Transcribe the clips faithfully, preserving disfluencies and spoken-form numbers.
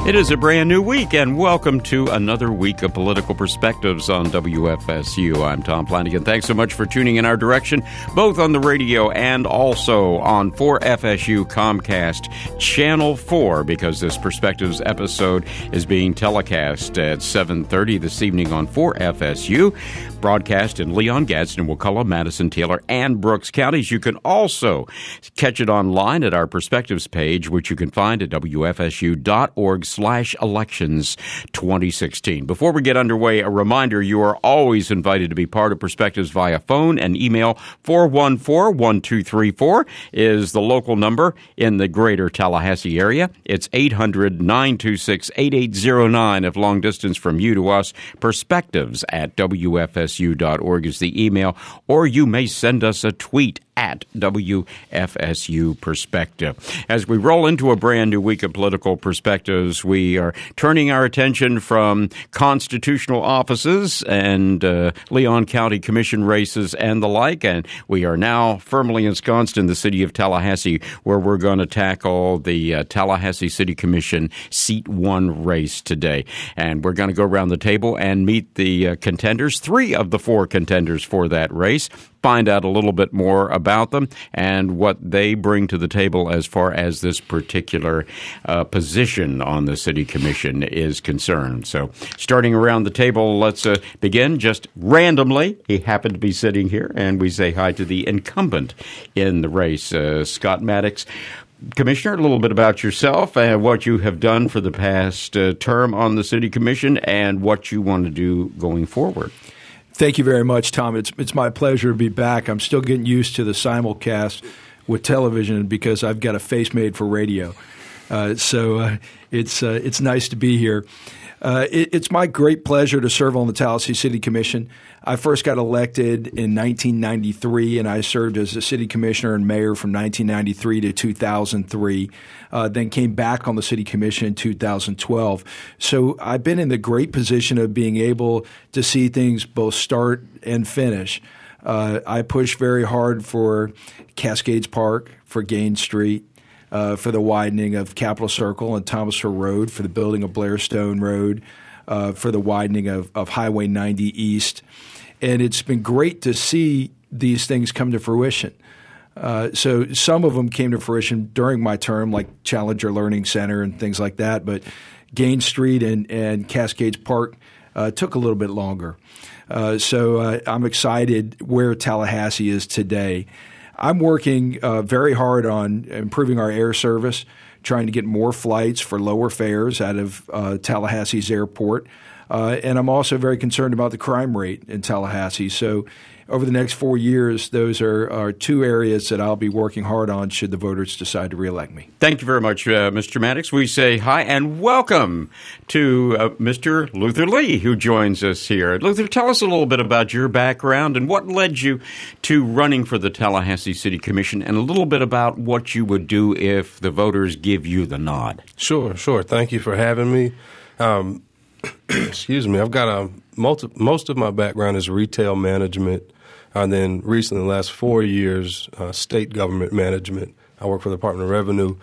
It is a brand new week, and welcome to another week of Political Perspectives on W F S U. I'm Tom Flanagan. Thanks so much for tuning in our direction, both on the radio and also on four F S U Comcast Channel four, because this Perspectives episode is being telecast at seven thirty this evening on four F S U, broadcast in Leon, Gadsden, Wakulla, Madison, Taylor, and Brooks counties. You can also catch it online at our Perspectives page, which you can find at W F S U dot org slash elections twenty sixteen. Before we get underway, a reminder, you are always invited to be part of Perspectives via phone and email. Four one four, one two three four is the local number in the greater Tallahassee area. It's eight hundred, nine two six, eight eight zero nine if long distance from you to us. Perspectives at W F S U dot org is the email, or you may send us a tweet at W F S U Perspective. As we roll into a brand new week of Political Perspectives, we are turning our attention from constitutional offices and uh, Leon County Commission races and the like, and we are now firmly ensconced in the city of Tallahassee, where we're going to tackle the uh, Tallahassee City Commission Seat one race today. And we're going to go around the table and meet the uh, contenders, three of the four contenders for that race, find out a little bit more about them and what they bring to the table as far as this particular uh, position on the City Commission is concerned. So starting around the table, let's uh, begin just randomly. He happened to be sitting here, and we say hi to the incumbent in the race, uh, Scott Maddox. Commissioner, a little bit about yourself and what you have done for the past uh, term on the City Commission and what you want to do going forward. Thank you very much, Tom. It's it's my pleasure to be back. I'm still getting used to the simulcast with television because I've got a face made for radio. Uh, so uh, it's uh, it's nice to be here. Uh, it, it's my great pleasure to serve on the Tallahassee City Commission. I first got elected in nineteen ninety-three, and I served as a city commissioner and mayor from nineteen ninety-three to two thousand three, uh, then came back on the city commission in two thousand twelve. So I've been in the great position of being able to see things both start and finish. Uh, I push very hard for Cascades Park, for Gaines Street, uh, for the widening of Capitol Circle and Thomasville Road, for the building of Blairstone Road, uh, for the widening of, of Highway ninety East. And it's been great to see these things come to fruition. Uh, so some of them came to fruition during my term, like Challenger Learning Center and things like that. But Gaines Street and, and Cascades Park uh, took a little bit longer. Uh, so uh, I'm excited where Tallahassee is today. I'm working uh, very hard on improving our air service, trying to get more flights for lower fares out of uh, Tallahassee's airport. Uh, and I'm also very concerned about the crime rate in Tallahassee. So over the next four years, those are, are two areas that I'll be working hard on should the voters decide to reelect me. Thank you very much, uh, Mister Maddox. We say hi and welcome to uh, Mister Luther Lee, who joins us here. Luther, tell us a little bit about your background and what led you to running for the Tallahassee City Commission, and a little bit about what you would do if the voters give you the nod. Sure, sure. Thank you for having me. Um, excuse me. I've got a multi, most of my background is retail management, and then recently, the last four years, uh, state government management. I work for the Department of Revenue,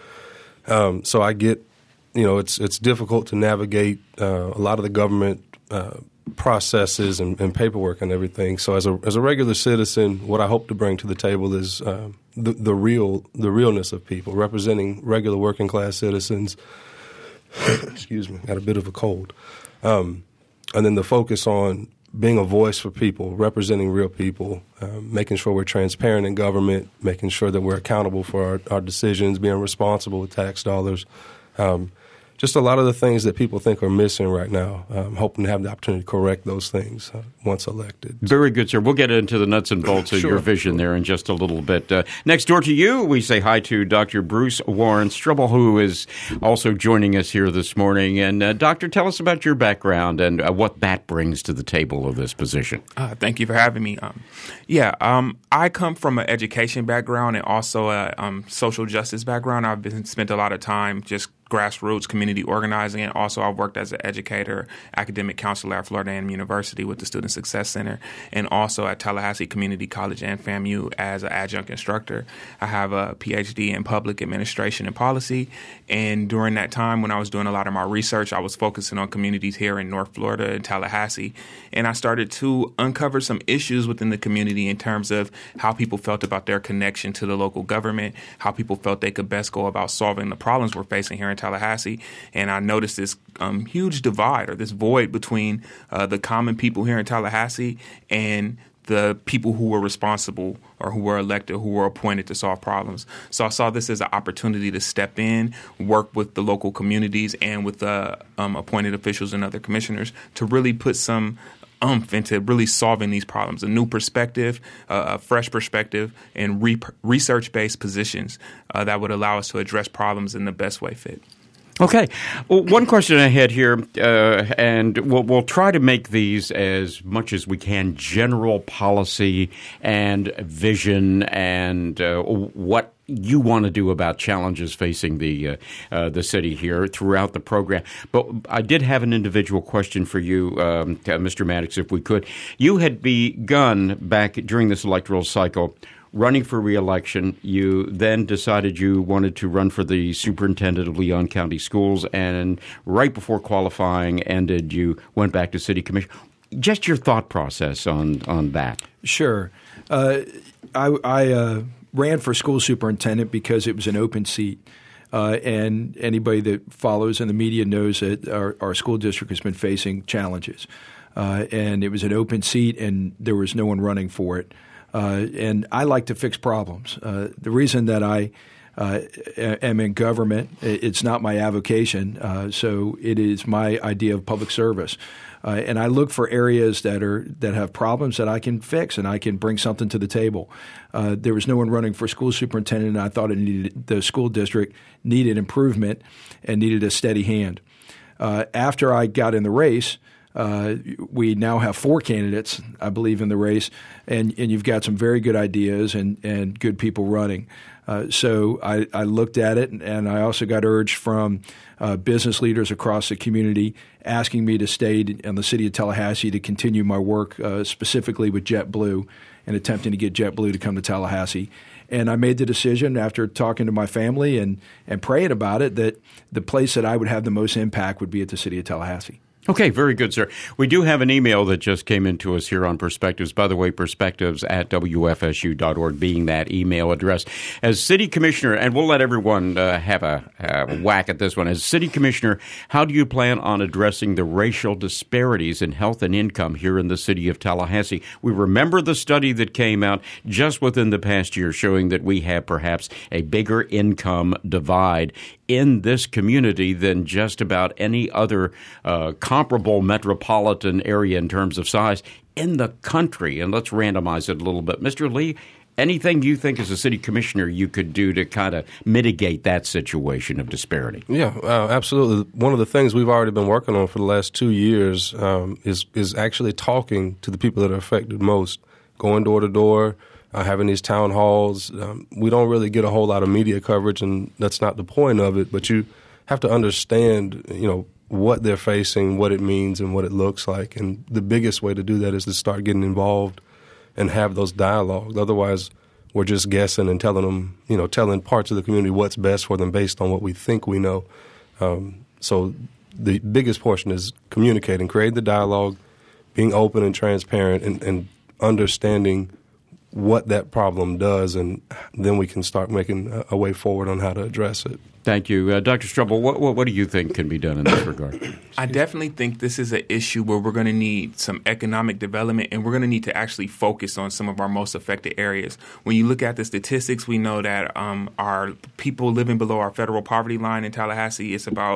um, so I get, you know, it's it's difficult to navigate uh, a lot of the government uh, processes and, and paperwork and everything. So as a as a regular citizen, what I hope to bring to the table is uh, the the real the realness of people, representing regular working class citizens. Excuse me, got a bit of a cold. Um, and then the focus on being a voice for people, representing real people, um, making sure we're transparent in government, making sure that we're accountable for our, our decisions, being responsible with tax dollars. Um, just a lot of the things that people think are missing right now. I'm hoping to have the opportunity to correct those things uh, once elected. Very good, sir. We'll get into the nuts and bolts of sure. your vision there in just a little bit. Uh, next door to you, we say hi to Doctor Bruce Warren Strubble, who is also joining us here this morning. And, uh, Doctor, tell us about your background and uh, what that brings to the table of this position. Uh, thank you for having me. Um, yeah, um, I come from an education background and also a um, social justice background. I've been spent a lot of time just grassroots community organizing. And also, I've worked as an educator, academic counselor at Florida A and M University with the Student Success Center, and also at Tallahassee Community College and FAMU as an adjunct instructor. I have a P H D in public administration and policy. And during that time, when I was doing a lot of my research, I was focusing on communities here in North Florida and Tallahassee. And I started to uncover some issues within the community in terms of how people felt about their connection to the local government, how people felt they could best go about solving the problems we're facing here in Tallahassee. And I noticed this um, huge divide or this void between uh, the common people here in Tallahassee and the people who were responsible or who were elected, who were appointed to solve problems. So I saw this as an opportunity to step in, work with the local communities and with the um, appointed officials and other commissioners to really put some umph into really solving these problems, a new perspective, uh, a fresh perspective, and re- research-based positions uh, that would allow us to address problems in the best way fit. Okay. Well, one question I had here, uh, and we'll, we'll try to make these as much as we can general policy and vision and uh, what you want to do about challenges facing the uh, uh, the city here throughout the program. But I did have an individual question for you, um, Mister Maddox, if we could. You had begun back during this electoral cycle running for re-election. You then decided you wanted to run for the superintendent of Leon County Schools, and right before qualifying ended, you went back to city commission. Just your thought process on, on that. Sure. Uh, I, I uh, ran for school superintendent because it was an open seat. Uh, and anybody that follows in the media knows that our, our school district has been facing challenges. Uh, and it was an open seat, and there was no one running for it. Uh, and I like to fix problems. Uh, the reason that I uh, am in government, it's not my avocation, uh, so it is my idea of public service. Uh, and I look for areas that are that have problems that I can fix and I can bring something to the table. Uh, there was no one running for school superintendent, and I thought it needed, the school district needed improvement and needed a steady hand. Uh, after I got in the race, Uh, we now have four candidates, I believe, in the race, and, and you've got some very good ideas and, and good people running. Uh, so I, I looked at it, and, and I also got urged from uh, business leaders across the community asking me to stay in the city of Tallahassee to continue my work uh, specifically with JetBlue and attempting to get JetBlue to come to Tallahassee. And I made the decision after talking to my family and, and praying about it that the place that I would have the most impact would be at the city of Tallahassee. Okay, very good, sir. We do have an email that just came into us here on Perspectives. By the way, perspectives at W F S U dot org being that email address. As city commissioner, and we'll let everyone uh, have a, a whack at this one. As city commissioner, how do you plan on addressing the racial disparities in health and income here in the city of Tallahassee? We remember the study that came out just within the past year showing that we have perhaps a bigger income divide in this community than just about any other uh, comparable metropolitan area in terms of size in the country. And let's randomize it a little bit. Mister Lee, anything you think as a city commissioner you could do to kind of mitigate that situation of disparity? Yeah, uh, absolutely. One of the things we've already been working on for the last two years um, is is actually talking to the people that are affected most, going door to door, Uh, having these town halls. Um, we don't really get a whole lot of media coverage, and that's not the point of it, but you have to understand, you know, what they're facing, what it means, and what it looks like. And the biggest way to do that is to start getting involved and have those dialogues. Otherwise, we're just guessing and telling them, you know, telling parts of the community what's best for them based on what we think we know. Um, so the biggest portion is communicating, creating the dialogue, being open and transparent, and, and understanding what that problem does, and then we can start making a, a way forward on how to address it. Thank you. Uh, Doctor Strobel, what, what, what do you think can be done in this regard? I definitely think this is an issue where we're going to need some economic development, and we're going to need to actually focus on some of our most affected areas. When you look at the statistics, we know that um, our people living below our federal poverty line in Tallahassee is about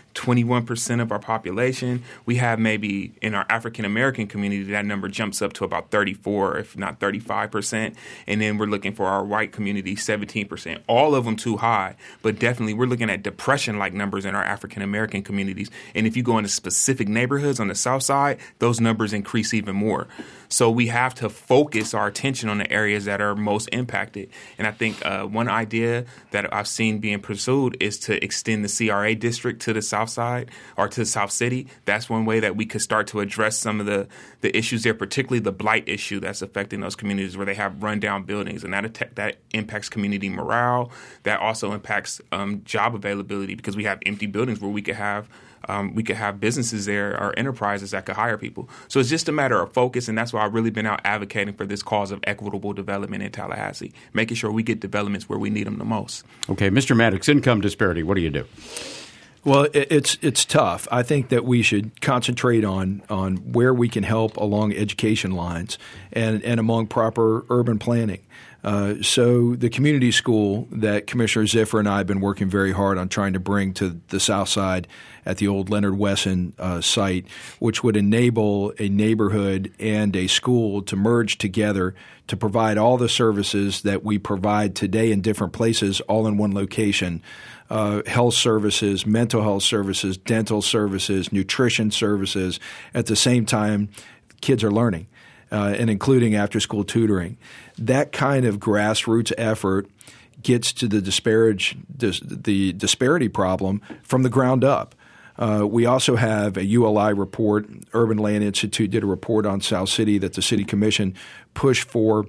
twenty-one percent of our population. We have maybe in our African American community, that number jumps up to about thirty-four, if not thirty-five percent. And then we're looking for our white community, seventeen percent. All of them too high, but definitely we're looking at depression-like numbers in our African American communities. And if you go into specific neighborhoods on the South Side, those numbers increase even more. So we have to focus our attention on the areas that are most impacted. And I think uh, one idea that I've seen being pursued is to extend the C R A district to the South Side or to South City. That's one way that we could start to address some of the, the issues there, particularly the blight issue that's affecting those communities where they have rundown buildings. And that attack, that impacts community morale. That also impacts um, job availability because we have empty buildings where we could have Um, we could have businesses there or enterprises that could hire people. So it's just a matter of focus, and that's why I've really been out advocating for this cause of equitable development in Tallahassee, making sure we get developments where we need them the most. Okay, Mister Maddox, income disparity, what do you do? Well, it's it's tough. I think that we should concentrate on on where we can help along education lines and, and among proper urban planning. Uh, so the community school that Commissioner Ziffer and I have been working very hard on trying to bring to the South Side at the old Leonard Wesson uh, site, which would enable a neighborhood and a school to merge together to provide all the services that we provide today in different places all in one location. Uh, health services, mental health services, dental services, nutrition services. At the same time, kids are learning, uh, and including after-school tutoring. That kind of grassroots effort gets to the disparage, dis, the disparity problem from the ground up. Uh, we also have a U L I report. Urban Land Institute did a report on South City that the City Commission pushed for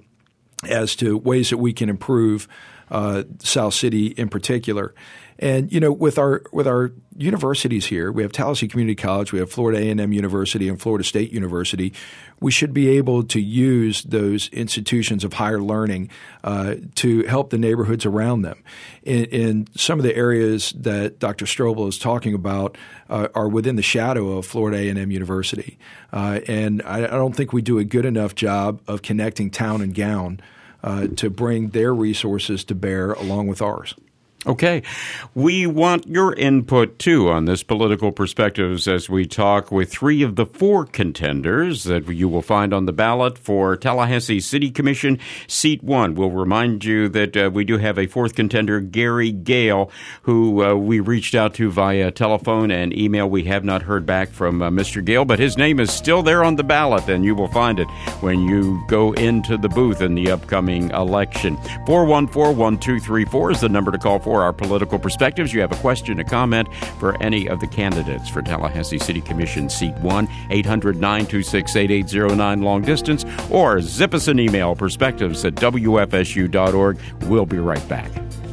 as to ways that we can improve uh, South City in particular. And, you know, with our with our universities here, we have Tallahassee Community College, we have Florida A and M University and Florida State University. We should be able to use those institutions of higher learning uh, to help the neighborhoods around them. In, in some of the areas that Doctor Strobel is talking about uh, are within the shadow of Florida A and M University. Uh, and I, I don't think we do a good enough job of connecting town and gown uh, to bring their resources to bear along with ours. Okay. We want your input, too, on this Political Perspectives as we talk with three of the four contenders that you will find on the ballot for Tallahassee City Commission Seat one. We'll remind you that uh, we do have a fourth contender, Gary Gale, who uh, we reached out to via telephone and email. We have not heard back from uh, Mister Gale, but his name is still there on the ballot, and you will find it when you go into the booth in the upcoming election. four one four, one two three four is the number to call for our Political Perspectives. You have a question, a comment for any of the candidates for Tallahassee City Commission Seat one, eight hundred, nine two six, eight eight zero nine long distance, or zip us an email, perspectives at W F S U dot org. We'll be right back.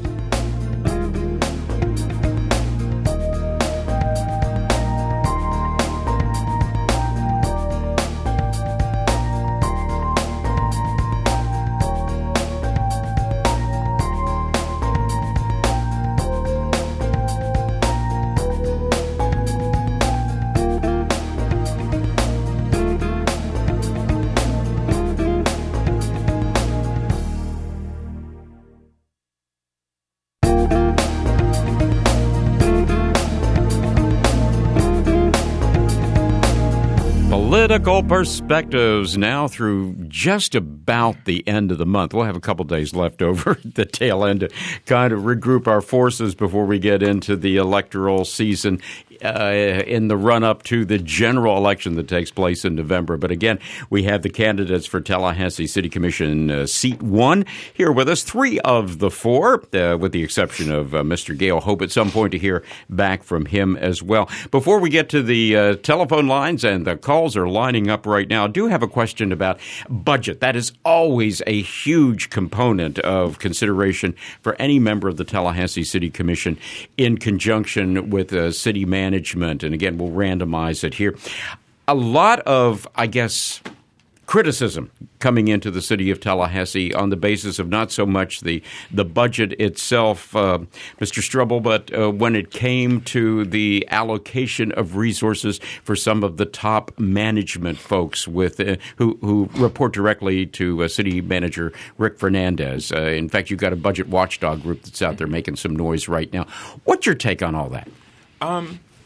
Political Perspectives now through just about the end of the month. We'll have a couple days left over at the tail end to kind of regroup our forces before we get into the electoral season uh, in the run-up to the general election that takes place in November. But again, we have the candidates for Tallahassee City Commission uh, Seat one here with us, three of the four, uh, with the exception of uh, Mister Gale. Hope at some point to hear back from him as well. Before we get to the uh, telephone lines, and the calls are lining up right now, I do have a question about budget. That is always a huge component of consideration for any member of the Tallahassee City Commission in conjunction with uh, city management. And again, we'll randomize it here. A lot of, I guess, criticism coming into the city of Tallahassee on the basis of not so much the the budget itself, uh, Mister Strobel, but uh, when it came to the allocation of resources for some of the top management folks with uh, who who report directly to uh, City Manager Rick Fernandez. Uh, in fact, you've got a budget watchdog group that's out there making some noise right now. What's your take on all that? Um.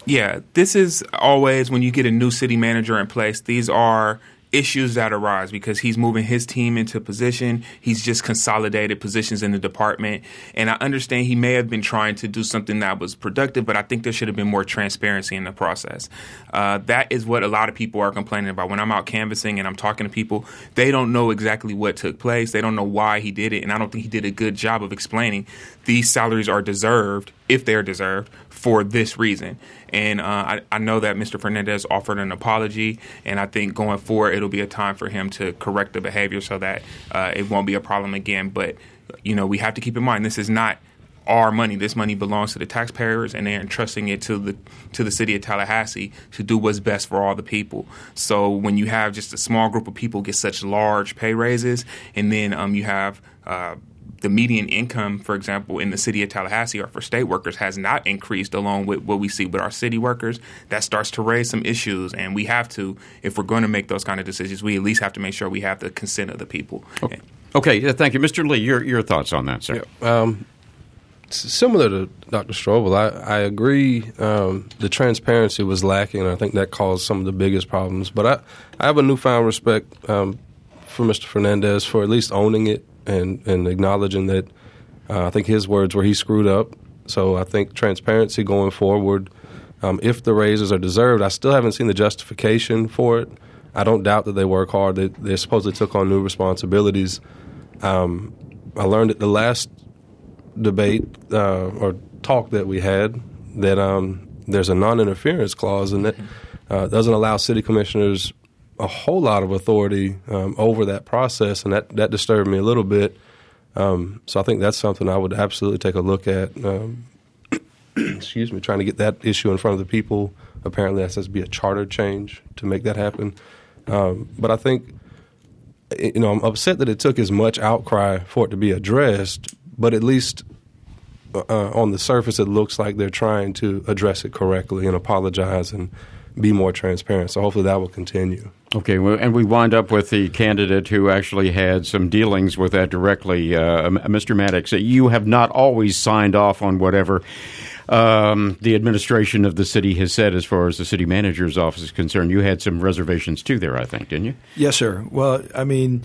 Yeah, this is always when you get a new city manager in place, these are issues that arise because he's moving his team into position. He's just consolidated positions in the department. And I understand he may have been trying to do something that was productive, but I think there should have been more transparency in the process. Uh, that is what a lot of people are complaining about. When I'm out canvassing and I'm talking to people, they don't know exactly what took place. They don't know why he did it. And I don't think he did a good job of explaining these salaries are deserved, if they're deserved, for this reason. And uh, I, I know that Mister Fernandez offered an apology, and I think going forward it'll be a time for him to correct the behavior so that uh, it won't be a problem again. But, you know, we have to keep in mind this is not our money. This money belongs to the taxpayers, and they're entrusting it to the to the city of Tallahassee to do what's best for all the people. So when you have just a small group of people get such large pay raises, and then um, you have uh, the median income, for example, in the city of Tallahassee or for state workers has not increased along with what we see with our city workers, that starts to raise some issues. And we have to, if we're going to make those kind of decisions, we at least have to make sure we have the consent of the people. Okay, okay. Thank you. Mister Lee, your your thoughts on that, sir? Yeah, um, similar to Doctor Strobel, I, I agree um, the transparency was lacking, and I think that caused some of the biggest problems. But I, I have a newfound respect um, for Mister Fernandez for at least owning it and, and acknowledging that uh, I think his words were he screwed up. So I think transparency going forward, um, if the raises are deserved, I still haven't seen the justification for it. I don't doubt that they work hard. They, they supposedly took on new responsibilities. Um, I learned at the last debate uh, or talk that we had that um, there's a non-interference clause, and that uh, doesn't allow city commissioners a whole lot of authority um, over that process, and that, that disturbed me a little bit. Um, so I think that's something I would absolutely take a look at. Um, excuse me, trying to get that issue in front of the people. Apparently that has to be a charter change to make that happen. Um, but I think, you know, I'm upset that it took as much outcry for it to be addressed, but at least uh, on the surface it looks like they're trying to address it correctly and apologize and be more transparent. So hopefully that will continue. Okay, well, and we wind up with the candidate who actually had some dealings with that directly. Uh, Mister Maddox, you have not always signed off on whatever um, the administration of the city has said as far as the city manager's office is concerned. You had some reservations too there, I think, didn't you? Yes, sir. Well, I mean,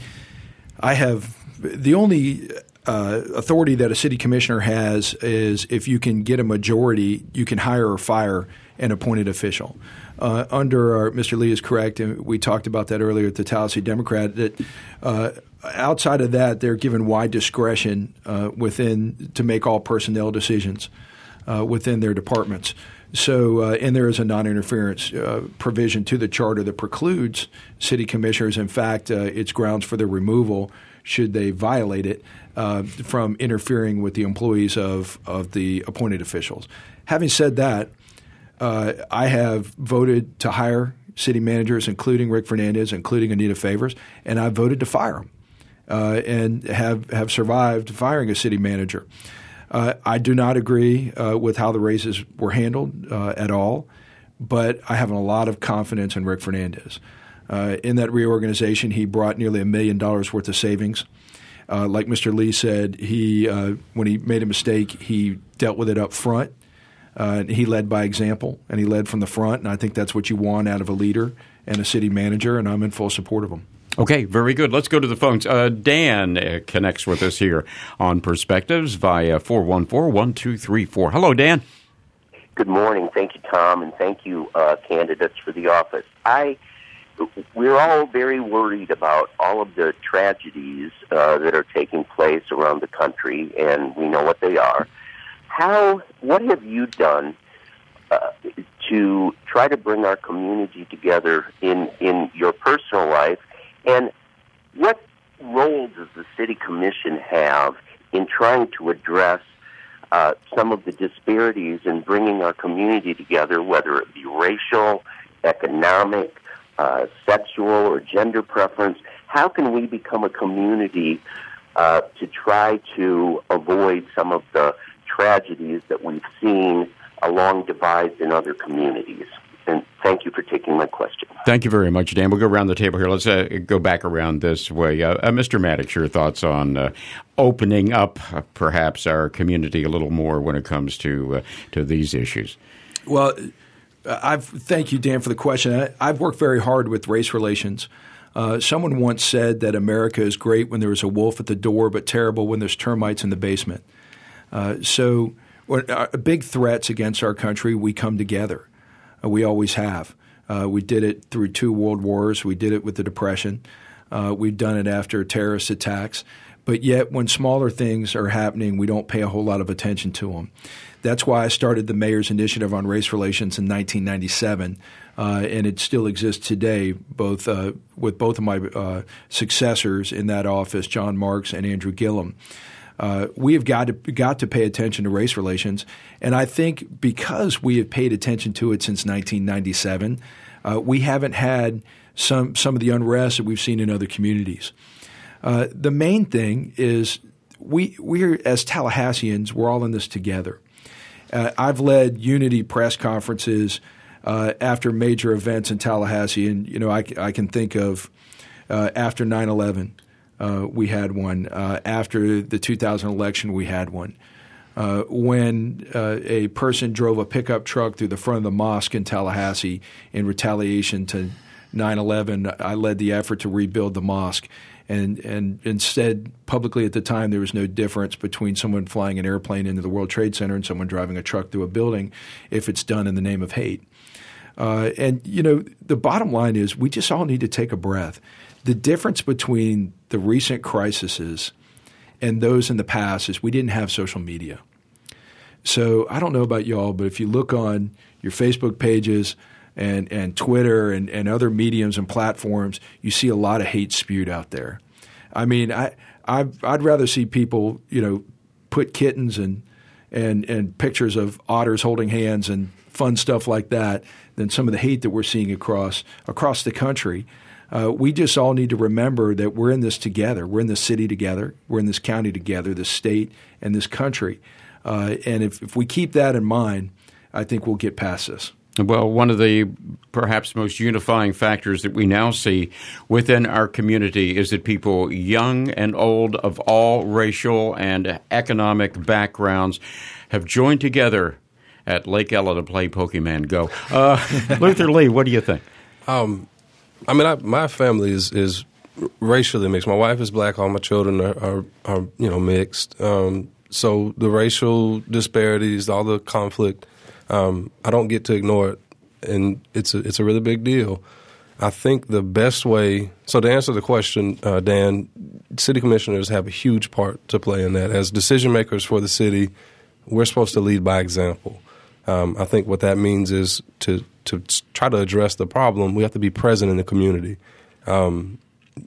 I have the only uh, authority that a city commissioner has is if you can get a majority, you can hire or fire an appointed official. Uh, under our, Mister Lee is correct, and we talked about that earlier at the Tallahassee Democrat, that uh, outside of that, they're given wide discretion uh, within to make all personnel decisions uh, within their departments. So, uh, and there is a non-interference uh, provision to the charter that precludes city commissioners. In fact, uh, it's grounds for their removal should they violate it uh, from interfering with the employees of, of the appointed officials. Having said that, Uh, I have voted to hire city managers, including Rick Fernandez, including Anita Favors, and I voted to fire them uh, and have, have survived firing a city manager. Uh, I do not agree uh, with how the raises were handled uh, at all, but I have a lot of confidence in Rick Fernandez. Uh, in that reorganization, he brought nearly a million dollars worth of savings. Uh, like Mister Lee said, he uh, when he made a mistake, he dealt with it up front. Uh, he led by example, and he led from the front, and I think that's what you want out of a leader and a city manager, and I'm in full support of him. Okay, very good. Let's go to the phones. Uh, Dan uh, connects with us here on Perspectives via four one four, one two three four. Hello, Dan. Good morning. Thank you, Tom, and thank you, uh, candidates for the office. I, we're all very worried about all of the tragedies uh, that are taking place around the country, and we know what they are. How? What have you done uh, to try to bring our community together in, in your personal life? And what role does the City Commission have in trying to address uh, some of the disparities in bringing our community together, whether it be racial, economic, uh, sexual, or gender preference? How can we become a community uh, to try to avoid some of the tragedies that we've seen along divides in other communities? And thank you for taking my question. Thank you very much, Dan. We'll go around the table here. Let's uh, go back around this way. Uh, uh, Mister Maddox, your thoughts on uh, opening up uh, perhaps our community a little more when it comes to uh, to these issues? Well, I've thank you, Dan, for the question. I, I've worked very hard with race relations. Uh, someone once said that America is great when there is a wolf at the door, but terrible when there's termites in the basement. Uh, so when, uh, big threats against our country, we come together. Uh, we always have. Uh, we did it through two world wars. We did it with the Depression. Uh, we've done it after terrorist attacks. But yet when smaller things are happening, we don't pay a whole lot of attention to them. That's why I started the Mayor's Initiative on Race Relations in nineteen ninety-seven, uh, and it still exists today, both uh, with both of my uh, successors in that office, John Marks and Andrew Gillum. Uh, we have got to got to pay attention to race relations, and I think because we have paid attention to it since nineteen ninety-seven, uh, we haven't had some some of the unrest that we've seen in other communities. Uh, the main thing is we we're as Tallahasseans, we're all in this together. Uh, I've led unity press conferences uh, after major events in Tallahassee, and you know I, I can think of uh, after nine eleven. Uh, we had one. Uh, after the two thousand election, we had one. Uh, when uh, a person drove a pickup truck through the front of the mosque in Tallahassee in retaliation to nine eleven, I led the effort to rebuild the mosque. And, and instead, publicly at the time, there was no difference between someone flying an airplane into the World Trade Center and someone driving a truck through a building if it's done in the name of hate. Uh, and, you know, the bottom line is we just all need to take a breath. The difference between the recent crises and those in the past is we didn't have social media. So I don't know about y'all, but if you look on your Facebook pages and, and Twitter and, and other mediums and platforms, you see a lot of hate spewed out there. I mean, I, I I'd rather see people, you know, put kittens and and and pictures of otters holding hands and fun stuff like that than some of the hate that we're seeing across across the country. Uh, we just all need to remember that we're in this together. We're in this city together. We're in this county together, this state and this country. Uh, and if, if we keep that in mind, I think we'll get past this. Well, one of the perhaps most unifying factors that we now see within our community is that people, young and old, of all racial and economic backgrounds, have joined together at Lake Ella to play Pokemon Go. Uh, Luther Lee, what do you think? Um, I mean, I, my family is, is racially mixed. My wife is black. All my children are, are, are you know, mixed. Um, so the racial disparities, all the conflict, Um, I don't get to ignore it, and it's a, it's a really big deal. I think the best way – so to answer the question, uh, Dan, city commissioners have a huge part to play in that. As decision makers for the city, we're supposed to lead by example. Um, I think what that means is to, to try to address the problem, we have to be present in the community. Um,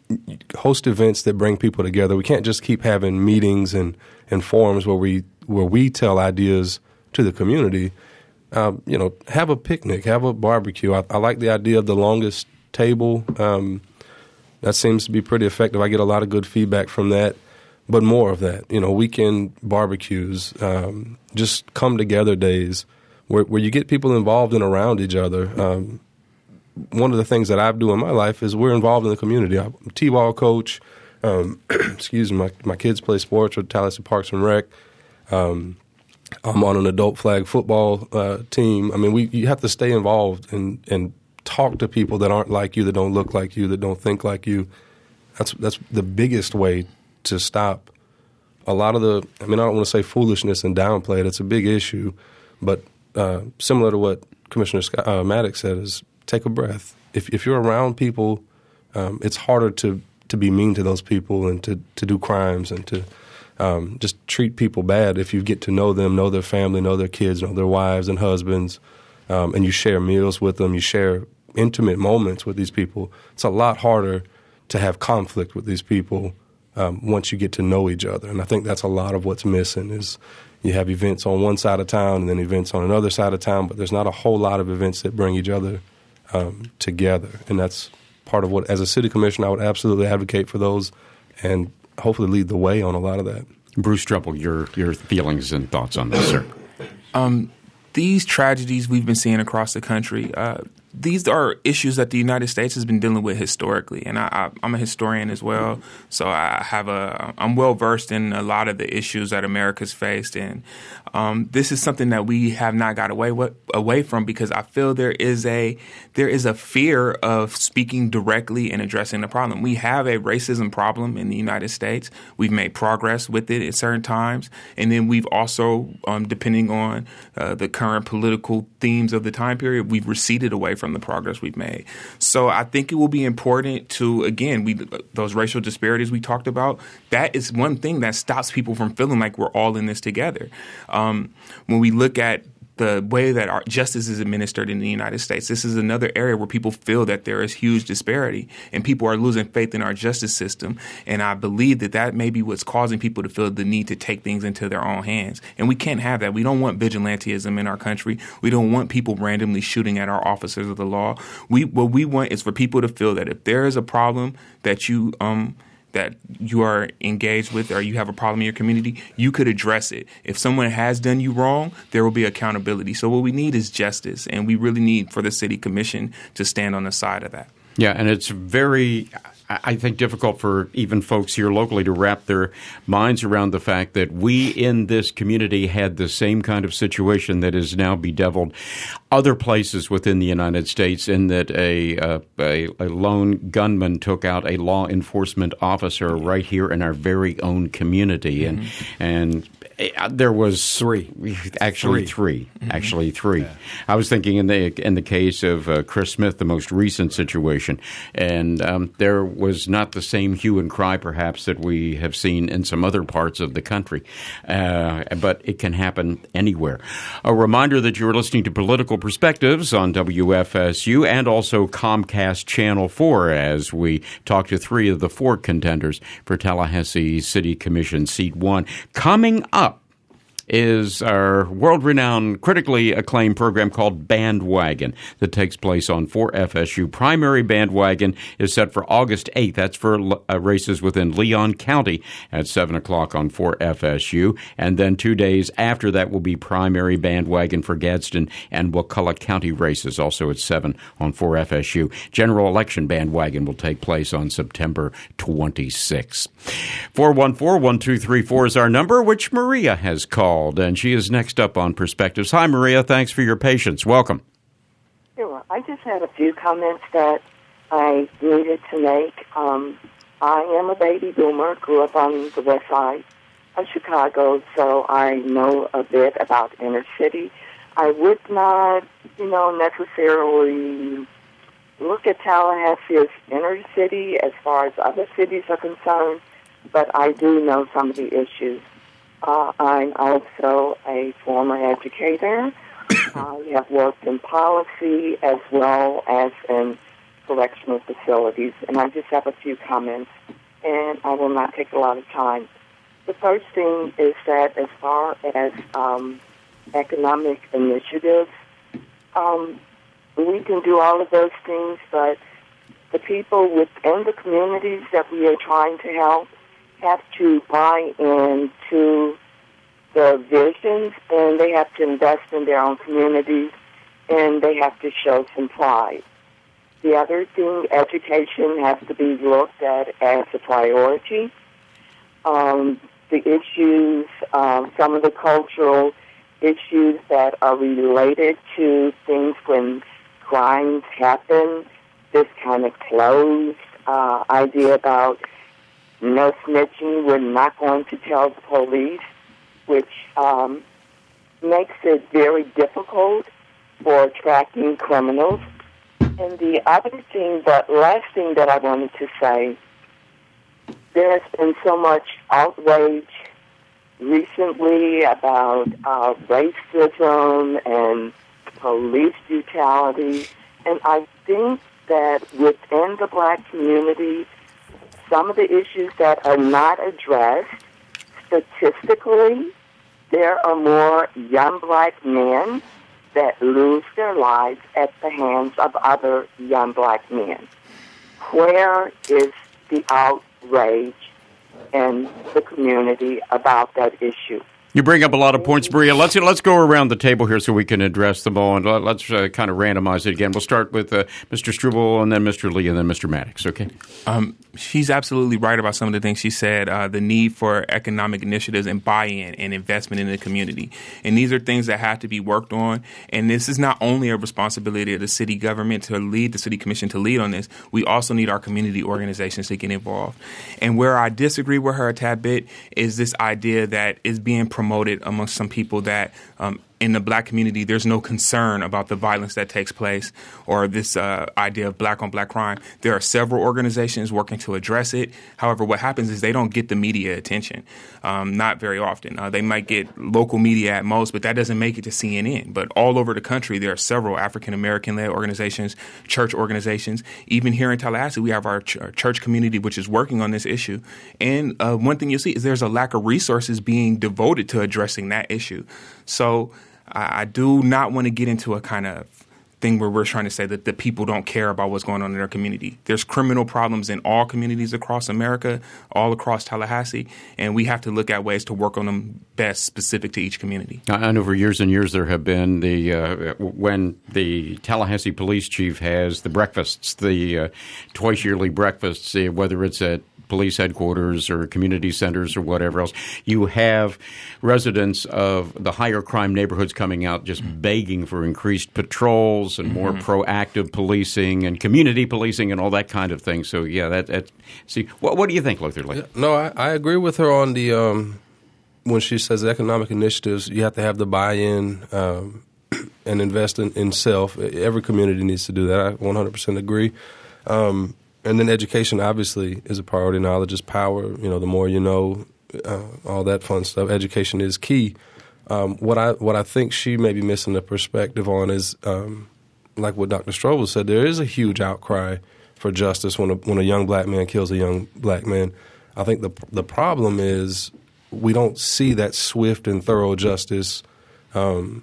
host events that bring people together. We can't just keep having meetings and, and forums where we where we tell ideas to the community. Um, you know, have a picnic, have a barbecue. I, I like the idea of the longest table. Um, that seems to be pretty effective. I get a lot of good feedback from that, but more of that. You know, weekend barbecues, um, just come together days where, where you get people involved and around each other. Um, one of the things that I do in my life is we're involved in the community. I'm a T-ball coach. Um, excuse me, my, my kids play sports with Tallahassee Parks and Rec. Um, I'm on an adult flag football uh, team. I mean, we you have to stay involved and, and talk to people that aren't like you, that don't look like you, that don't think like you. That's that's the biggest way to stop a lot of the, I mean, I don't want to say foolishness and downplay it. It's a big issue. But uh, similar to what Commissioner Scott, uh, Maddox said is take a breath. If if you're around people, um, it's harder to, to be mean to those people and to, to do crimes and to Um, just treat people bad. If you get to know them, know their family, know their kids, know their wives and husbands, um, and you share meals with them, you share intimate moments with these people, it's a lot harder to have conflict with these people um, once you get to know each other. And I think that's a lot of what's missing is you have events on one side of town and then events on another side of town, but there's not a whole lot of events that bring each other um, together. And that's part of what, as a city commissioner, I would absolutely advocate for those and hopefully lead the way on a lot of that. Bruce Drupal, your your feelings and thoughts on this, sir. Um, these tragedies we've been seeing across the country, uh, these are issues that the United States has been dealing with historically, and I, I, I'm a historian as well, so I have a I'm well versed in a lot of the issues that America's faced, and um, this is something that we have not got away with, away from because I feel there is a there is a fear of speaking directly and addressing the problem. We have a racism problem in the United States. We've made progress with it at certain times, and then we've also, um, depending on uh, the current political themes of the time period, we've receded away from the progress we've made. So I think it will be important to, again, we those racial disparities we talked about, that is one thing that stops people from feeling like we're all in this together. Um, when we look at the way that our justice is administered in the United States, this is another area where people feel that there is huge disparity and people are losing faith in our justice system. And I believe that that may be what's causing people to feel the need to take things into their own hands. And we can't have that. We don't want vigilantism in our country. We don't want people randomly shooting at our officers of the law. We what we want is for people to feel that if there is a problem that you um that you are engaged with or you have a problem in your community, you could address it. If someone has done you wrong, there will be accountability. So what we need is justice, and we really need for the city commission to stand on the side of that. Yeah, and it's very, I think, difficult for even folks here locally to wrap their minds around the fact that we in this community had the same kind of situation that is now bedeviled other places within the United States, in that a, uh, a, a lone gunman took out a law enforcement officer right here in our very own community. And, mm-hmm. and there was three, actually three, three. Mm-hmm. actually three. Yeah. I was thinking in the in the case of uh, Chris Smith, the most recent situation, and um, there was not the same hue and cry, perhaps, that we have seen in some other parts of the country, uh, but it can happen anywhere. A reminder that you're listening to Political Perspectives on W F S U and also Comcast Channel four as we talk to three of the four contenders for Tallahassee City Commission Seat one. Coming up is our world-renowned, critically acclaimed program called Bandwagon that takes place on four F S U. Primary Bandwagon is set for August eighth. That's for uh, races within Leon County at seven o'clock on four F S U. And then two days after that will be Primary Bandwagon for Gadsden and Wakulla County races, also at seven on four F S U. General Election Bandwagon will take place on September twenty-sixth. four one four, one two three four is our number, which Maria has called. And she is next up on Perspectives. Hi, Maria. Thanks for your patience. Welcome. Sure. I just had a few comments that I needed to make. Um, I am a baby boomer, grew up on the west side of Chicago, so I know a bit about inner city. I would not, you know, necessarily look at Tallahassee as inner city as far as other cities are concerned, but I do know some of the issues. Uh, I'm also a former educator. I have worked in policy as well as in correctional facilities, and I just have a few comments, and I will not take a lot of time. The first thing is that as far as um, economic initiatives, um, we can do all of those things, but the people within the communities that we are trying to help have to buy into the visions, and they have to invest in their own communities, and they have to show some pride. The other thing, education has to be looked at as a priority. Um, the issues, um, some of the cultural issues that are related to things when crimes happen, this kind of closed uh, idea about no snitching, we're not going to tell the police, which um, makes it very difficult for tracking criminals. And the other thing, the last thing that I wanted to say, there has been so much outrage recently about uh, racism and police brutality, and I think that within the black community, some of the issues that are not addressed, statistically, there are more young black men that lose their lives at the hands of other young black men. Where is the outrage in the community about that issue? You bring up a lot of points, Maria. Let's let's go around the table here so we can address them all, and let's uh, kind of randomize it again. We'll start with uh, Mister Struble, and then Mister Lee, and then Mister Maddox. Okay. Um, she's absolutely right about some of the things she said. Uh, the need for economic initiatives and buy-in and investment in the community, and these are things that have to be worked on. And this is not only a responsibility of the city government to lead, the city commission to lead on this. We also need our community organizations to get involved. And where I disagree with her a tad bit is this idea that is being promoted amongst some people that um, in the black community, there's no concern about the violence that takes place or this uh, idea of black on black crime. There are several organizations working to address it. However, what happens is they don't get the media attention, um, not very often. Uh, they might get local media at most, but that doesn't make it to C N N. But all over the country, there are several African-American-led organizations, church organizations. Even here in Tallahassee, we have our, ch- our church community, which is working on this issue. And uh, one thing you'll see is there's a lack of resources being devoted to addressing that issue. So I do not want to get into a kind of thing where we're trying to say that the people don't care about what's going on in their community. There's criminal problems in all communities across America, all across Tallahassee, and we have to look at ways to work on them best specific to each community. And over years and years there have been the uh, when the Tallahassee police chief has the breakfasts, the uh, twice yearly breakfasts, uh, whether it's at police headquarters or community centers or whatever else, you have residents of the higher crime neighborhoods coming out just begging for increased patrols and more mm-hmm. proactive policing and community policing and all that kind of thing. So, yeah, that, that see, what, what do you think, Luther Lee? No, I, I agree with her on the um, when she says economic initiatives, you have to have the buy-in um, and invest in, in self. Every community needs to do that. I one hundred percent agree. Um, And then education, obviously, is a priority. Knowledge is power. You know, the more you know, uh, all that fun stuff. Education is key. Um, what I what I think she may be missing the perspective on is, um, like what Doctor Strobel said, there is a huge outcry for justice when a, when a young black man kills a young black man. I think the the problem is we don't see that swift and thorough justice. Um,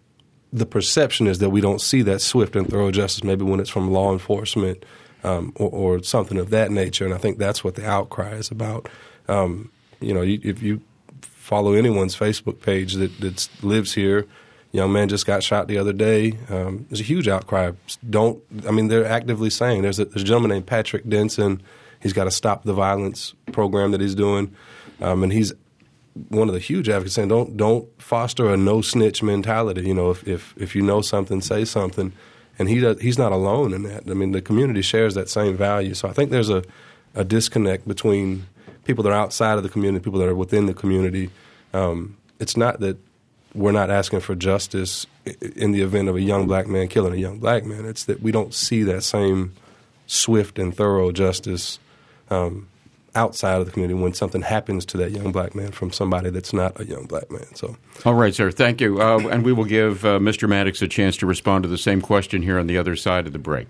the perception is that we don't see that swift and thorough justice maybe when it's from law enforcement. Um, or, or something of that nature, and I think that's what the outcry is about. Um, you know, you, if you follow anyone's Facebook page that that lives here, young man just got shot the other day. Um, there's a huge outcry. Don't I mean they're actively saying there's a, there's a gentleman named Patrick Denson. He's got a Stop the Violence program that he's doing, um, and he's one of the huge advocates saying don't don't foster a no snitch mentality. You know, if if if you know something, say something. And he does, he's not alone in that. I mean, the community shares that same value. So I think there's a, a disconnect between people that are outside of the community, people that are within the community. Um, it's not that we're not asking for justice in the event of a young black man killing a young black man. It's that we don't see that same swift and thorough justice um, outside of the community when something happens to that young black man from somebody that's not a young black man. So, all right, sir. Thank you. Uh, and we will give uh, Mister Maddox a chance to respond to the same question here on the other side of the break.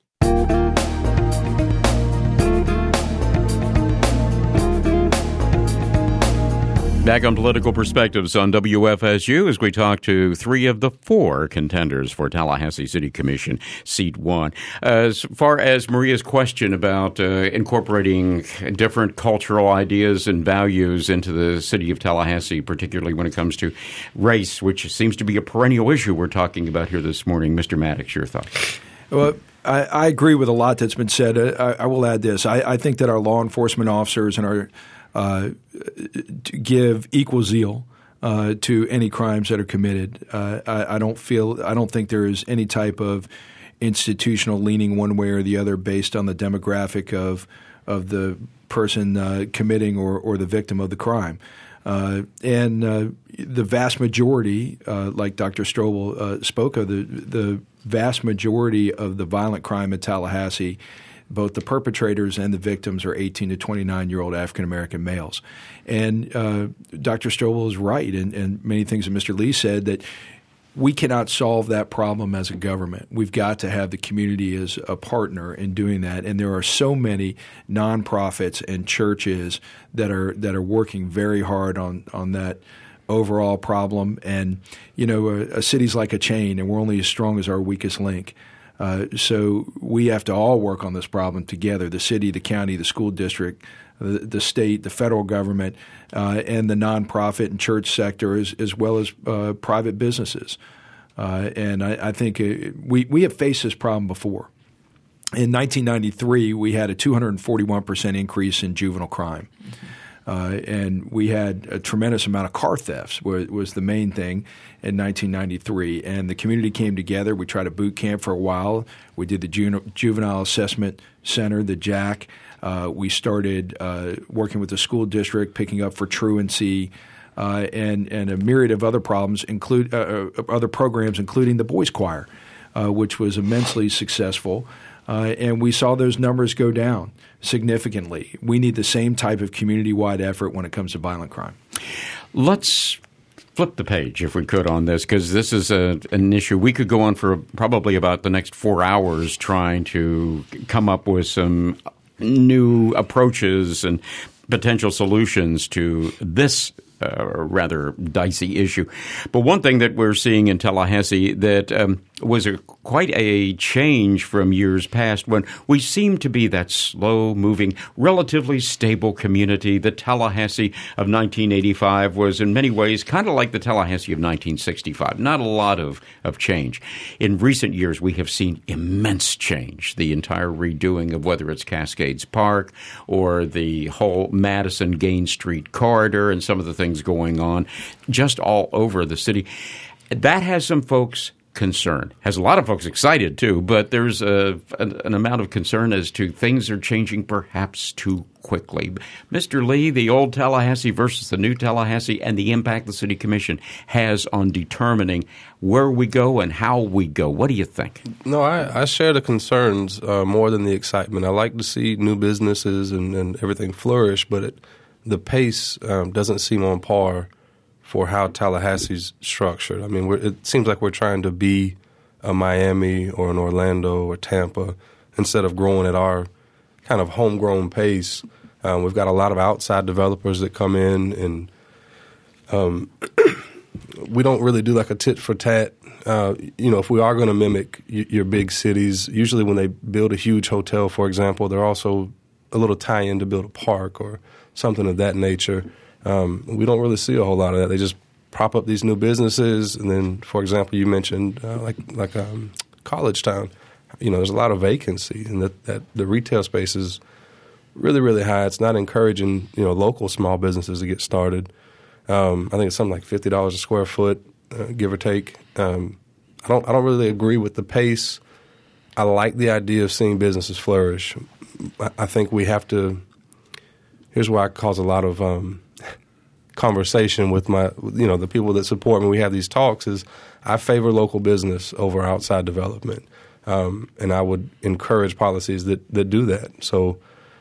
Back on Political Perspectives on W F S U as we talk to three of the four contenders for Tallahassee City Commission Seat one. As far as Maria's question about uh, incorporating different cultural ideas and values into the city of Tallahassee, particularly when it comes to race, which seems to be a perennial issue we're talking about here this morning. Mister Maddox, your thoughts? Well, I, I agree with a lot that's been said. I, I will add this. I, I think that our law enforcement officers and our Uh, to give equal zeal uh, to any crimes that are committed. Uh, I, I don't feel, I don't think there is any type of institutional leaning one way or the other based on the demographic of of the person uh, committing or, or the victim of the crime. Uh, and uh, the vast majority, uh, like Doctor Strobel uh, spoke of, the the vast majority of the violent crime in Tallahassee, both the perpetrators and the victims are eighteen to twenty-nine-year-old African-American males. And uh, Doctor Strobel is right, and, and many things that Mister Lee said, that we cannot solve that problem as a government. We've got to have the community as a partner in doing that. And there are so many nonprofits and churches that are that are working very hard on, on that overall problem. And, you know, a, a city's like a chain, and we're only as strong as our weakest link. Uh, so we have to all work on this problem together, the city, the county, the school district, the, the state, the federal government, uh, and the nonprofit and church sector, as, as well as uh, private businesses. Uh, and I, I think it, we, we have faced this problem before. In nineteen ninety-three, we had a two hundred forty-one percent increase in juvenile crime. Mm-hmm. Uh, and we had a tremendous amount of car thefts was, was the main thing in nineteen ninety-three. And the community came together. We tried a boot camp for a while. We did the Ju- Juvenile Assessment Center, the J A C. Uh, we started uh, working with the school district, picking up for truancy, uh, and, and a myriad of other problems, include uh, other programs, including the Boys Choir, uh, which was immensely successful. Uh, and we saw those numbers go down significantly. We need the same type of community-wide effort when it comes to violent crime. Let's flip the page, if we could, on this, because this is a, an issue. We could go on for probably about the next four hours trying to come up with some new approaches and potential solutions to this Uh, rather dicey issue. But one thing that we're seeing in Tallahassee that um, was a, quite a change from years past, when we seemed to be that slow-moving, relatively stable community. The Tallahassee of nineteen eighty-five was in many ways kind of like the Tallahassee of nineteen sixty-five. Not a lot of, of change. In recent years, we have seen immense change. The entire redoing of whether it's Cascades Park or the whole Madison-Gaines Street corridor and some of the things going on just all over the city. That has some folks concerned. Has a lot of folks excited too, but there's a, an, an amount of concern as to things are changing perhaps too quickly. Mister Lee, the old Tallahassee versus the new Tallahassee and the impact the City Commission has on determining where we go and how we go. What do you think? No, I, I share the concerns uh, more than the excitement. I like to see new businesses and, and everything flourish, but it, the pace um, doesn't seem on par for how Tallahassee's structured. I mean, we're, it seems like we're trying to be a Miami or an Orlando or Tampa instead of growing at our kind of homegrown pace. Um, we've got a lot of outside developers that come in, and um, we don't really do like a tit for tat. Uh, you know, if we are going to mimic y- your big cities, usually when they build a huge hotel, for example, they're also a little tie-in to build a park or something of that nature. Um, we don't really see a whole lot of that. They just prop up these new businesses, and then, for example, you mentioned uh, like like um, College Town. You know, there's a lot of vacancy, and that, that the retail space is really, really high. It's not encouraging, you know, local small businesses to get started. Um, I think it's something like fifty dollars a square foot, uh, give or take. Um, I don't I don't really agree with the pace. I like the idea of seeing businesses flourish. I, I think we have to. Here's where I cause a lot of um, conversation with my, you know, the people that support me. We have these talks. Is I favor local business over outside development, um, and I would encourage policies that, that do that. So,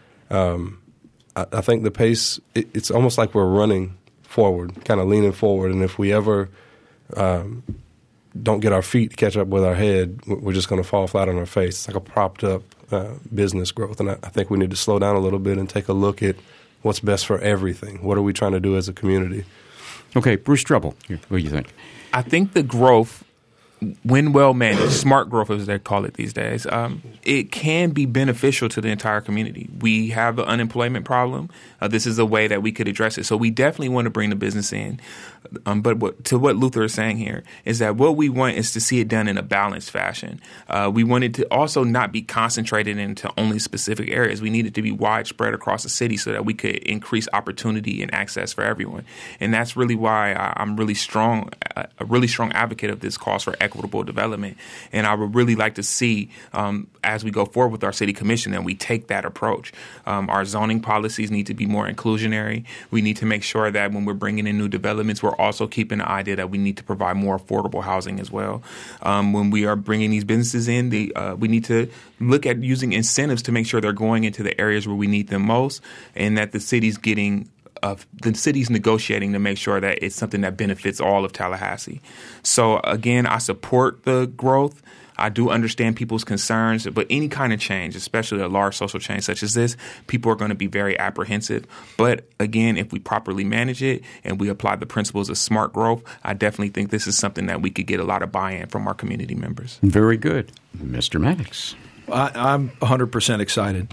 um, I, I think the pace. It, it's almost like we're running forward, kind of leaning forward, and if we ever um, don't get our feet to catch up with our head, we're just going to fall flat on our face. It's like a propped up uh, business growth, and I, I think we need to slow down a little bit and take a look at what's best for everything. What are we trying to do as a community? Okay, Bruce Trouble, what do you think? I think the growth, when well managed, smart growth as they call it these days, um, it can be beneficial to the entire community. We have an unemployment problem. Uh, this is a way that we could address it. So we definitely want to bring the business in. Um, but what, to what Luther is saying here is that what we want is to see it done in a balanced fashion. Uh, we want it to also not be concentrated into only specific areas. We need it to be widespread across the city so that we could increase opportunity and access for everyone. And that's really why I, I'm really strong, a really strong advocate of this cause for equitable development. And I would really like to see, um, as we go forward with our city commission, that we take that approach. Um, our zoning policies need to be more inclusionary. We need to make sure that when we're bringing in new developments, we're also keeping the idea that we need to provide more affordable housing as well. Um, when we are bringing these businesses in, the, uh, we need to look at using incentives to make sure they're going into the areas where we need them most, and that the city's getting Of the city's negotiating to make sure that it's something that benefits all of Tallahassee. So, again, I support the growth. I do understand people's concerns, but any kind of change, especially a large social change such as this, people are going to be very apprehensive. But, again, if we properly manage it and we apply the principles of smart growth, I definitely think this is something that we could get a lot of buy-in from our community members. Very good. Mister Maddox. I, I'm one hundred percent excited.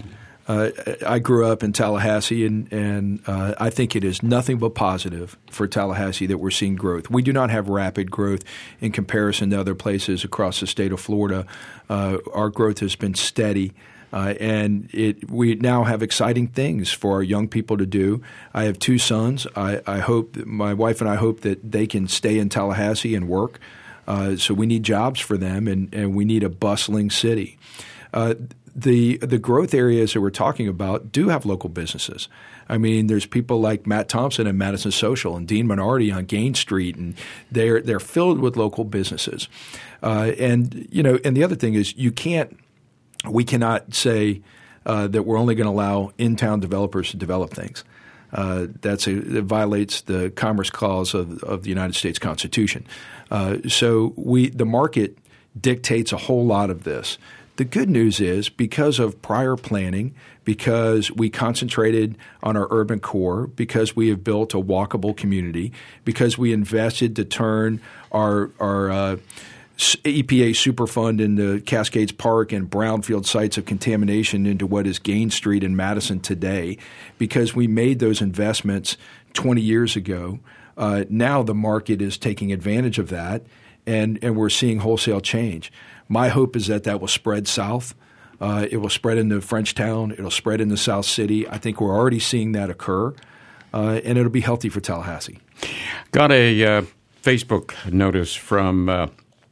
Uh, I grew up in Tallahassee, and, and uh, I think it is nothing but positive for Tallahassee that we're seeing growth. We do not have rapid growth in comparison to other places across the state of Florida. Uh, our growth has been steady. Uh, and it, we now have exciting things for our young people to do. I have two sons. I, I hope that my wife and I hope that they can stay in Tallahassee and work. Uh, so we need jobs for them, and, and we need a bustling city. Uh, the the growth areas that we're talking about do have local businesses. I mean, there's people like Matt Thompson and Madison Social and Dean Minority on Gain Street, and they're they're filled with local businesses. Uh, and you know, and the other thing is you can't. We cannot say uh, that we're only going to allow in-town developers to develop things. Uh, that's a, it violates the Commerce Clause of, of the United States Constitution. Uh, so we the market dictates a whole lot of this. The good news is because of prior planning, because we concentrated on our urban core, because we have built a walkable community, because we invested to turn our our uh, E P A Superfund into Cascades Park and brownfield sites of contamination into what is Gain Street in Madison today, because we made those investments twenty years ago. Uh, now the market is taking advantage of that, and, and we're seeing wholesale change. My hope is that that will spread south. Uh, it will spread into Frenchtown. It will spread into South City. I think we're already seeing that occur, uh, and it'll be healthy for Tallahassee. Got a uh, Facebook notice from uh,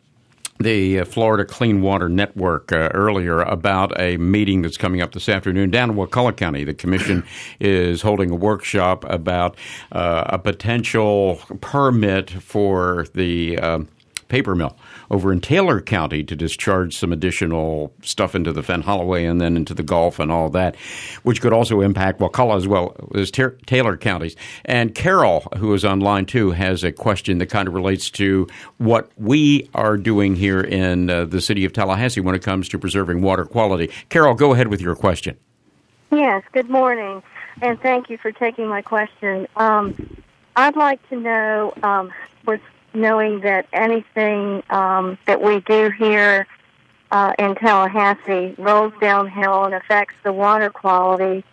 the Florida Clean Water Network uh, earlier about a meeting that's coming up this afternoon down in Wakulla County. The commission is holding a workshop about uh, a potential permit for the uh, paper mill over in Taylor County to discharge some additional stuff into the Fen Holloway and then into the Gulf and all that, which could also impact Wakulla as well as Ter- Taylor counties. And Carol, who is on line two, has a question that kind of relates to what we are doing here in uh, the city of Tallahassee when it comes to preserving water quality. Carol, go ahead with your question. Yes, good morning, and thank you for taking my question. Um, I'd like to know, um, with knowing that anything um, that we do here uh, in Tallahassee rolls downhill and affects the water quality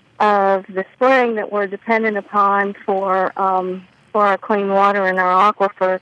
of the spring that we're dependent upon for um, for our clean water in our aquifer,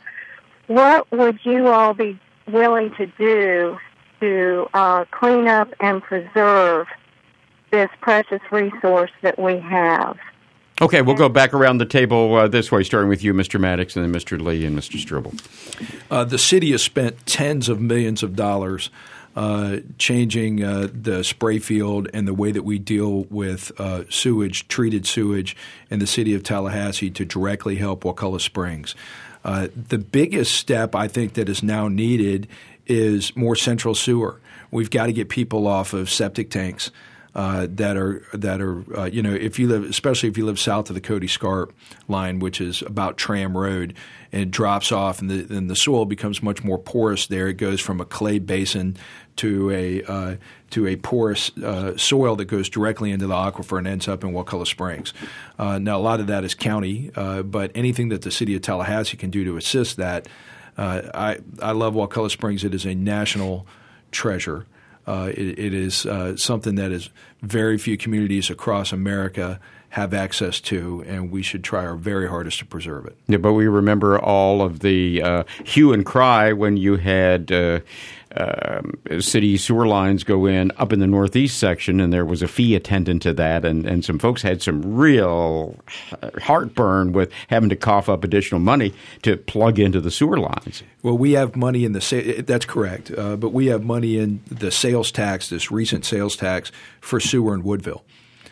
what would you all be willing to do to uh, clean up and preserve this precious resource that we have? Okay, we'll go back around the table uh, this way, starting with you, Mister Maddox, and then Mister Lee and Mister Struble. Uh, the city has spent tens of millions of dollars uh, changing uh, the spray field and the way that we deal with uh, sewage, treated sewage in the city of Tallahassee to directly help Wakulla Springs. Uh, the biggest step I think that is now needed is more central sewer. We've got to get people off of septic tanks. Uh, that are that are uh, you know if you live especially if you live south of the Cody Scarp line, which is about Tram Road, and it drops off and the and the soil becomes much more porous there. It goes from a clay basin to a uh, to a porous uh, soil that goes directly into the aquifer and ends up in Wakulla Springs. Uh, now a lot of that is county, uh, but anything that the city of Tallahassee can do to assist that, uh, I I love Wakulla Springs. It is a national treasure. Uh, it, it is uh, something that is very few communities across America have access to, and we should try our very hardest to preserve it. Yeah, but we remember all of the uh, hue and cry when you had uh, uh, city sewer lines go in up in the northeast section, and there was a fee attendant to that, and, and some folks had some real heartburn with having to cough up additional money to plug into the sewer lines. Well, we have money in the sa- – that's correct, uh, but we have money in the sales tax, this recent sales tax for sewer in Woodville.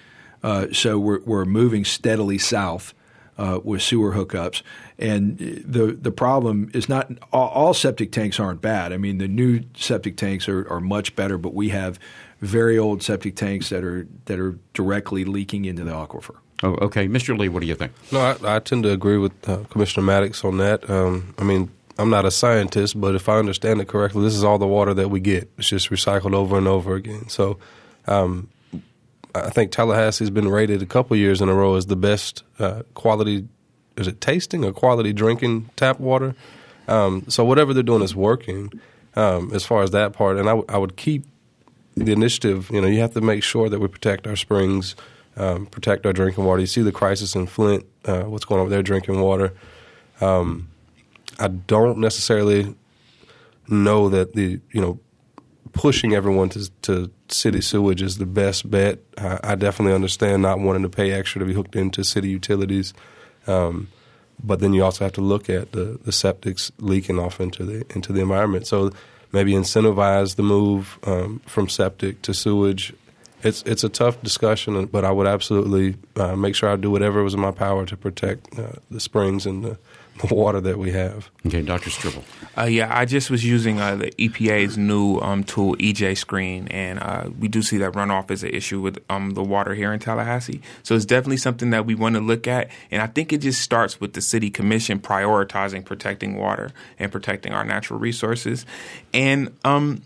Uh, so we're, we're moving steadily south uh, with sewer hookups. And the the problem is not all, all septic tanks aren't bad. I mean, the new septic tanks are, are much better, but we have very old septic tanks that are that are directly leaking into the aquifer. Oh, okay. Mister Lee, what do you think? No, I, I tend to agree with uh, Commissioner Maddox on that. Um, I mean, I'm not a scientist, but if I understand it correctly, this is all the water that we get. It's just recycled over and over again. So um, I think Tallahassee has been rated a couple years in a row as the best uh, quality, is it tasting or quality drinking tap water? Um, so whatever they're doing is working um, as far as that part. And I, w- I would keep the initiative, you know, you have to make sure that we protect our springs, um, protect our drinking water. You see the crisis in Flint, uh, what's going on with their drinking water. Um, I don't necessarily know that the, you know, pushing everyone to, to city sewage is the best bet. I, I definitely understand not wanting to pay extra to be hooked into city utilities. Um, but then you also have to look at the, the septics leaking off into the into the environment. So maybe incentivize the move um, from septic to sewage. It's it's a tough discussion, but I would absolutely uh, make sure I do whatever was in my power to protect uh, the springs and the, the water that we have. Okay, Doctor Stribble. Uh, yeah, I just was using uh, the E P A's new um, tool, E J Screen, and uh, we do see that runoff is an issue with um, the water here in Tallahassee. So it's definitely something that we want to look at, and I think it just starts with the city commission prioritizing protecting water and protecting our natural resources. And um,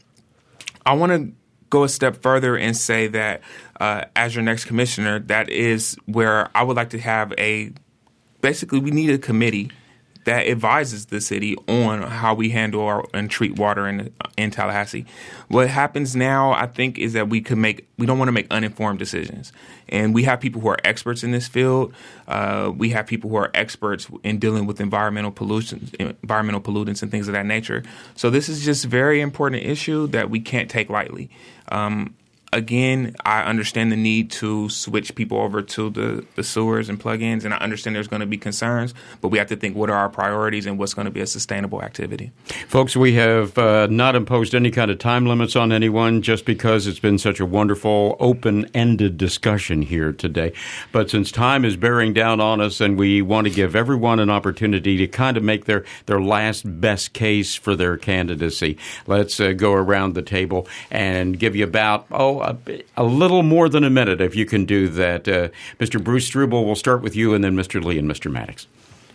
I want to go a step further and say that uh, as your next commissioner, that is where I would like to have a – basically we need a committee that advises the city on how we handle our, and treat water in in Tallahassee. What happens now, I think, is that we could make we don't want to make uninformed decisions, and we have people who are experts in this field. Uh, we have people who are experts in dealing with environmental pollution, environmental pollutants, and things of that nature. So this is just a very important issue that we can't take lightly. Um, Again, I understand the need to switch people over to the, the sewers and plug-ins, and I understand there's going to be concerns, but we have to think what are our priorities and what's going to be a sustainable activity. Folks, we have uh, not imposed any kind of time limits on anyone just because it's been such a wonderful, open-ended discussion here today. But since time is bearing down on us and we want to give everyone an opportunity to kind of make their, their last best case for their candidacy, let's uh, go around the table and give you about, oh, A, a little more than a minute, if you can do that. Uh, Mister Bruce Struble, we'll start with you, and then Mister Lee and Mister Maddox.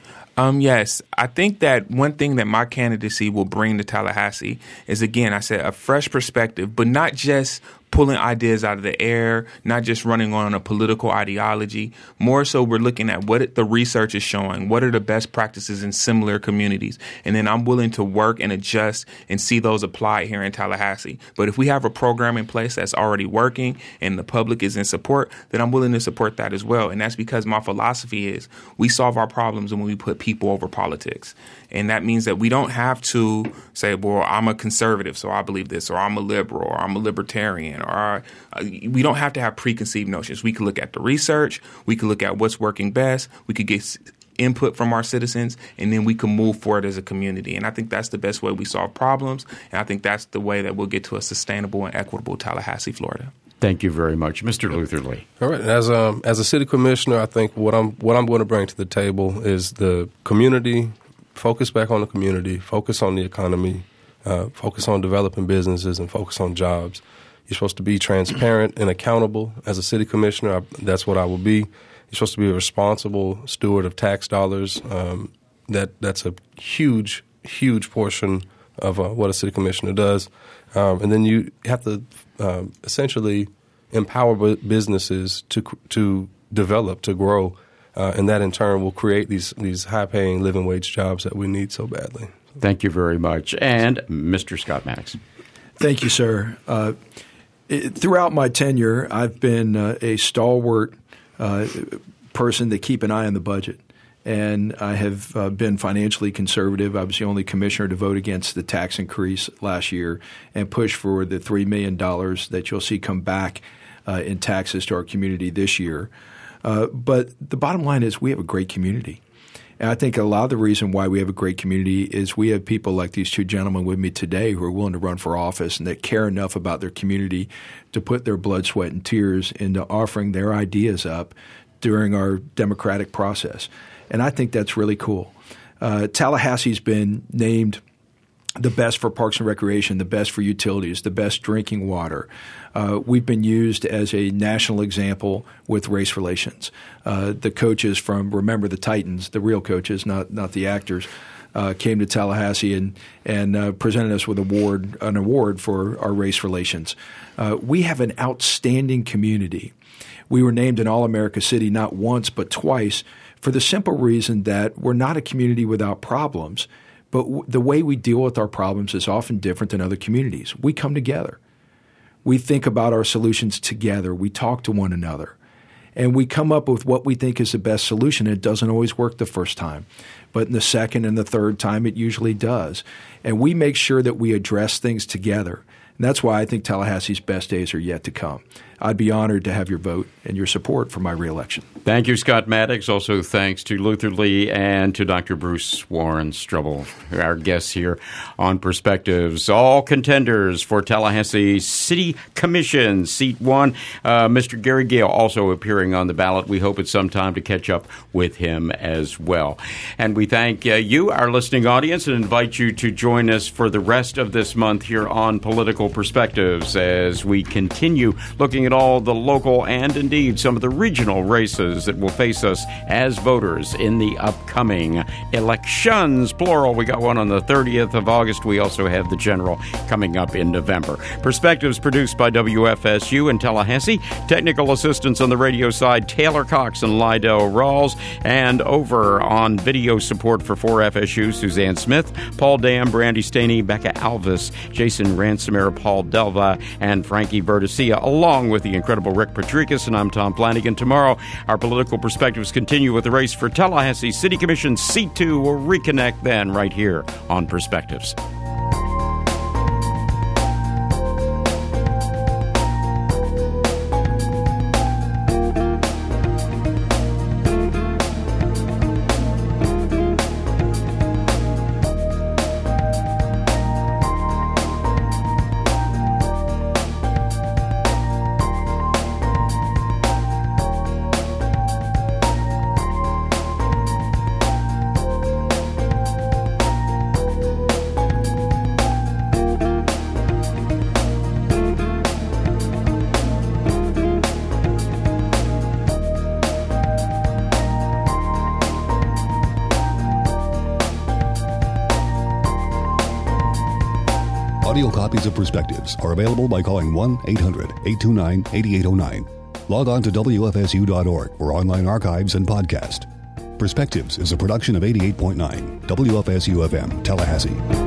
Um, yes, I think that one thing that my candidacy will bring to Tallahassee is, again, I said, a fresh perspective, but not just pulling ideas out of the air, not just running on a political ideology. More so, we're looking at what the research is showing, what are the best practices in similar communities, and then I'm willing to work and adjust and see those applied here in Tallahassee. But if we have a program in place that's already working and the public is in support, then I'm willing to support that as well. And that's because my philosophy is we solve our problems when we put people over politics. And that means that we don't have to say, well, I'm a conservative, so I believe this, or I'm a liberal, or I'm a libertarian, or uh, we don't have to have preconceived notions. We can look at the research. We can look at what's working best. We could get input from our citizens, and then we can move forward as a community. And I think that's the best way we solve problems, and I think that's the way that we'll get to a sustainable and equitable Tallahassee, Florida. Thank you very much, Mister Luther Lee. All right. As a, as a city commissioner, I think what I'm what I'm going to bring to the table is the community. Focus back on the community, focus on the economy, uh, focus on developing businesses, and focus on jobs. You're supposed to be transparent and accountable. As a city commissioner, I, that's what I will be. You're supposed to be a responsible steward of tax dollars. Um, that That's a huge, huge portion of uh, what a city commissioner does. Um, and then you have to um, essentially empower businesses to to develop, to grow. Uh, and that, in turn, will create these these high-paying living wage jobs that we need so badly. Thank you very much. And Mister Scott Maddox. Thank you, sir. Uh, it, throughout my tenure, I've been uh, a stalwart uh, person to keep an eye on the budget. And I have uh, been financially conservative. I was the only commissioner to vote against the tax increase last year and push for the three million dollars that you'll see come back uh, in taxes to our community this year. Uh, but the bottom line is we have a great community. And I think a lot of the reason why we have a great community is we have people like these two gentlemen with me today who are willing to run for office and that care enough about their community to put their blood, sweat, and tears into offering their ideas up during our democratic process. And I think that's really cool. Uh, Tallahassee's been named the best for parks and recreation, the best for utilities, the best drinking water. Uh, we've been used as a national example with race relations. Uh, the coaches from Remember the Titans, the real coaches, not not the actors, uh, came to Tallahassee and and uh, presented us with award an award for our race relations. Uh, we have an outstanding community. We were named an All-America City not once but twice for the simple reason that we're not a community without problems. But w- the way we deal with our problems is often different than other communities. We come together. we think about our solutions together. We talk to one another. And we come up with what we think is the best solution. It doesn't always work the first time. But in the second and the third time, it usually does. And we make sure that we address things together. And that's why I think Tallahassee's best days are yet to come. I'd be honored to have your vote and your support for my reelection. Thank you, Scott Maddox. Also thanks to Luther Lee and to Doctor Bruce Warren Strobel, our guests here on Perspectives. All contenders for Tallahassee City Commission, Seat one. Uh, Mister Gary Gale also appearing on the ballot. We hope it's some time to catch up with him as well. And we thank uh, you, our listening audience, and invite you to join us for the rest of this month here on Political Perspectives as we continue looking at all the local and indeed some of the regional races that will face us as voters in the upcoming elections, plural. We got one on the thirtieth of August. We also have the general coming up in November. Perspectives produced by W F S U in Tallahassee. Technical assistance on the radio side, Taylor Cox and Lydell Rawls. And over on video support for four F S U, Suzanne Smith, Paul Dam, Brandy Staney, Becca Alvis, Jason Ransomere, Paul Delva, and Frankie Bertacia, along with the incredible Rick Patricus. And I'm Tom Flanagan. Tomorrow, our Political Perspectives continue with the race for Tallahassee City Commission Seat two. We'll reconnect then right here on Perspectives. Audio copies of Perspectives are available by calling one eight hundred eight two nine eight eight zero nine. Log on to W F S U dot org for online archives and podcast. Perspectives is a production of eighty-eight point nine W F S U F M, Tallahassee.